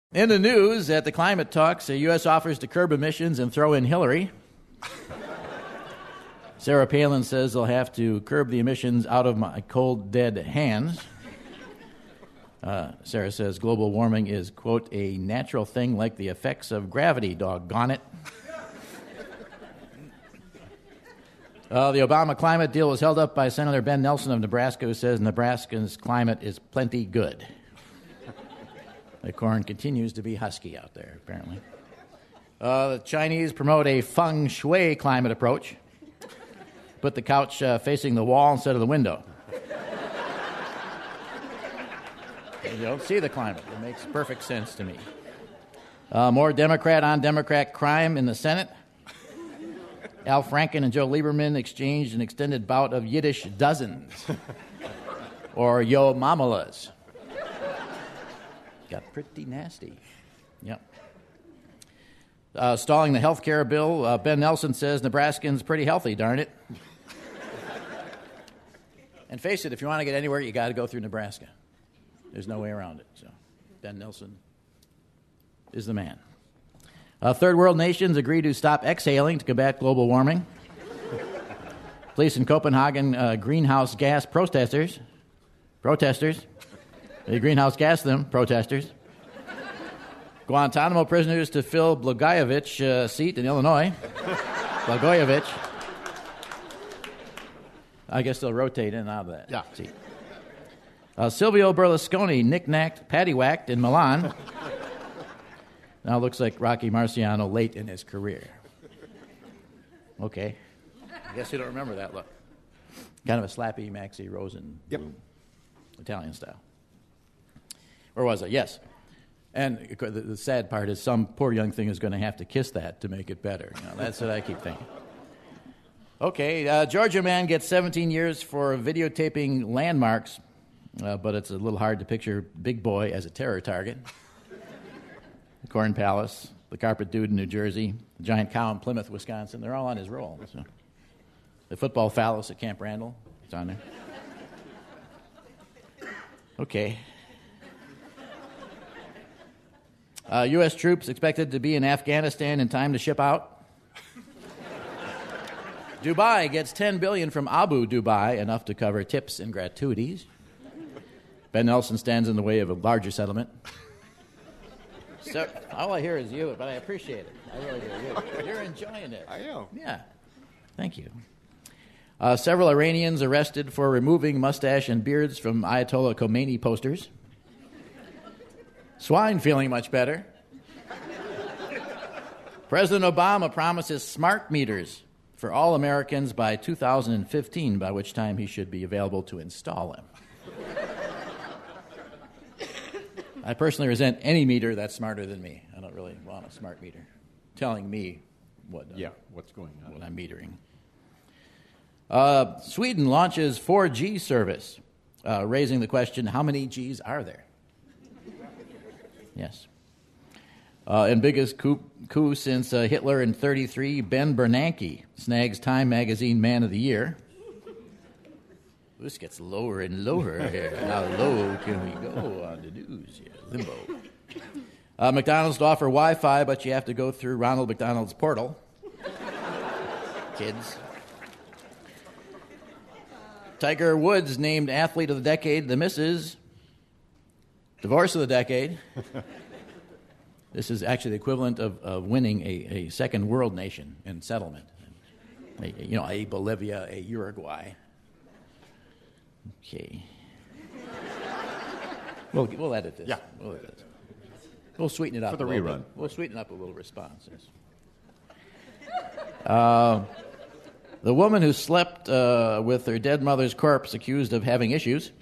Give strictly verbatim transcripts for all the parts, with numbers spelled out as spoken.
In the news, at the climate talks, the U S offers to curb emissions and throw in Hillary. Sarah Palin says they'll have to curb the emissions out of my cold, dead hands. Uh, Sarah says global warming is, quote, a natural thing like the effects of gravity, doggone it. Uh, the Obama climate deal was held up by Senator Ben Nelson of Nebraska, who says Nebraska's climate is plenty good. The corn continues to be husky out there, apparently. Uh, the Chinese promote a feng shui climate approach. Put the couch uh, facing the wall instead of the window. You don't see the climate. It makes perfect sense to me. Uh, more Democrat on Democrat crime in the Senate. Al Franken and Joe Lieberman exchanged an extended bout of Yiddish dozens, or yo mamalas. Got pretty nasty. Yep. Uh, stalling the health care bill, uh, Ben Nelson says Nebraskans pretty healthy, darn it. And face it, if you want to get anywhere, you got to go through Nebraska. There's no way around it. So, Ben Nelson is the man. Uh, third world nations agree to stop exhaling to combat global warming. Police in Copenhagen uh, greenhouse gas protesters. Protesters. They greenhouse gas them, protesters. Guantanamo prisoners to fill Blagojevich uh, seat in Illinois. Blagojevich. I guess they'll rotate in and out of that yeah. seat. Uh, Silvio Berlusconi knick-knacked, paddywhacked in Milan. Now looks like Rocky Marciano late in his career. Okay. I guess you don't remember that look. Kind of a slappy Maxie Rosen. Yep. Italian style. Where was I? Yes. And the, the sad part is some poor young thing is going to have to kiss that to make it better. You know, that's what I keep thinking. Okay, uh, Georgia man gets seventeen years for videotaping landmarks, uh, but it's a little hard to picture Big Boy as a terror target. The Corn Palace, the Carpet Dude in New Jersey, the Giant Cow in Plymouth, Wisconsin, they're all on his roll. So. The football phallus at Camp Randall, it's on there. Okay. Uh, U S troops expected to be in Afghanistan in time to ship out. Dubai gets ten billion dollars from Abu Dubai, enough to cover tips and gratuities. Ben Nelson stands in the way of a larger settlement. So, all I hear is you, but I appreciate it. I really do. You're, you're enjoying it. I am. Yeah. Thank you. Uh, several Iranians arrested for removing mustache and beards from Ayatollah Khomeini posters. Swine feeling much better. President Obama promises smart meters for all Americans by two thousand fifteen, by which time he should be available to install them. I personally resent any meter that's smarter than me. I don't really want a smart meter telling me what, uh, yeah, what's going on. what I'm metering. Uh, Sweden launches four G service, uh, raising the question, how many Gs are there? Yes. Uh, and biggest coup, coup since uh, Hitler in thirty-three, Ben Bernanke snags Time Magazine Man of the Year. This gets lower and lower here. How low can we go on the news here? Limbo. Uh, McDonald's to offer Wi-Fi, but you have to go through Ronald McDonald's portal. Kids. Tiger Woods named Athlete of the Decade, the Missus Divorce of the Decade. This is actually the equivalent of, of winning a, a second world nation in settlement. A, you know, a Bolivia, a Uruguay. Okay. We'll, we'll edit this. Yeah. We'll edit this. We'll sweeten it up For the a little rerun. bit. We'll sweeten up a little response. Yes. Uh, the woman who slept uh, with her dead mother's corpse accused of having issues.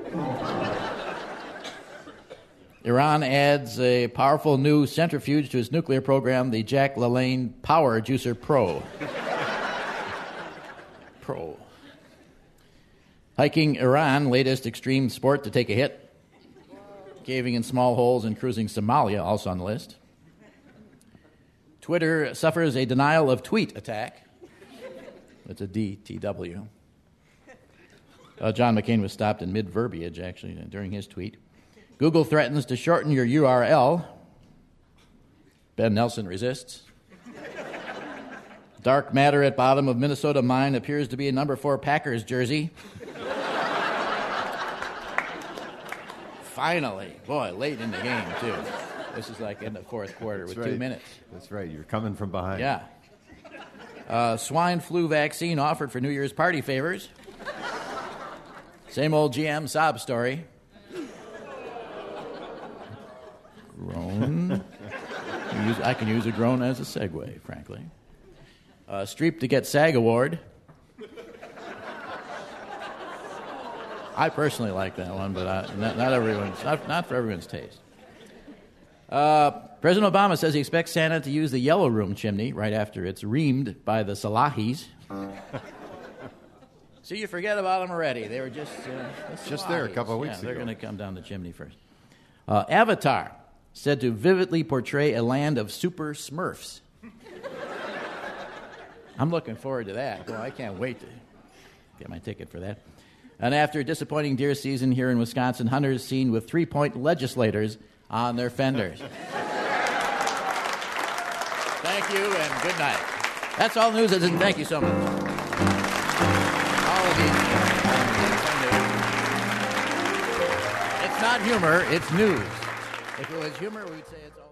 Iran adds a powerful new centrifuge to its nuclear program, the Jack LaLanne Power Juicer Pro. Pro. Hiking Iran, latest extreme sport to take a hit. Caving in small holes and cruising Somalia, also on the list. Twitter suffers a denial of tweet attack. That's a D T W. Uh, John McCain was stopped in mid-verbiage, actually, during his tweet. Google threatens to shorten your U R L. Ben Nelson resists. Dark matter at bottom of Minnesota mine appears to be a number four Packers jersey. Finally. Boy, late in the game, too. This is like in the fourth quarter That's with right. two minutes. That's right. You're coming from behind. Yeah. Uh, swine flu vaccine offered for New Year's party favors. Same old G M sob story. Groan. Use, I can use a groan as a segue, frankly. Uh, Streep to get SAG award. I personally like that one, but I, not, not everyone's not, not for everyone's taste. Uh, President Obama says he expects Santa to use the Yellow Room chimney right after it's reamed by the Salahis. So you forget about them already. They were just uh, the Just there a Salahis. couple of weeks yeah, they're ago. going to come down the chimney first. Uh, Avatar, said to vividly portray a land of super Smurfs. I'm looking forward to that. Well, I can't wait to get my ticket for that. And after a disappointing deer season here in Wisconsin, hunters seen with three-point legislators on their fenders. Thank you and good night. That's all news, and thank you so much. All of you. It's not humor, it's news. If it was humor, we'd say it's all.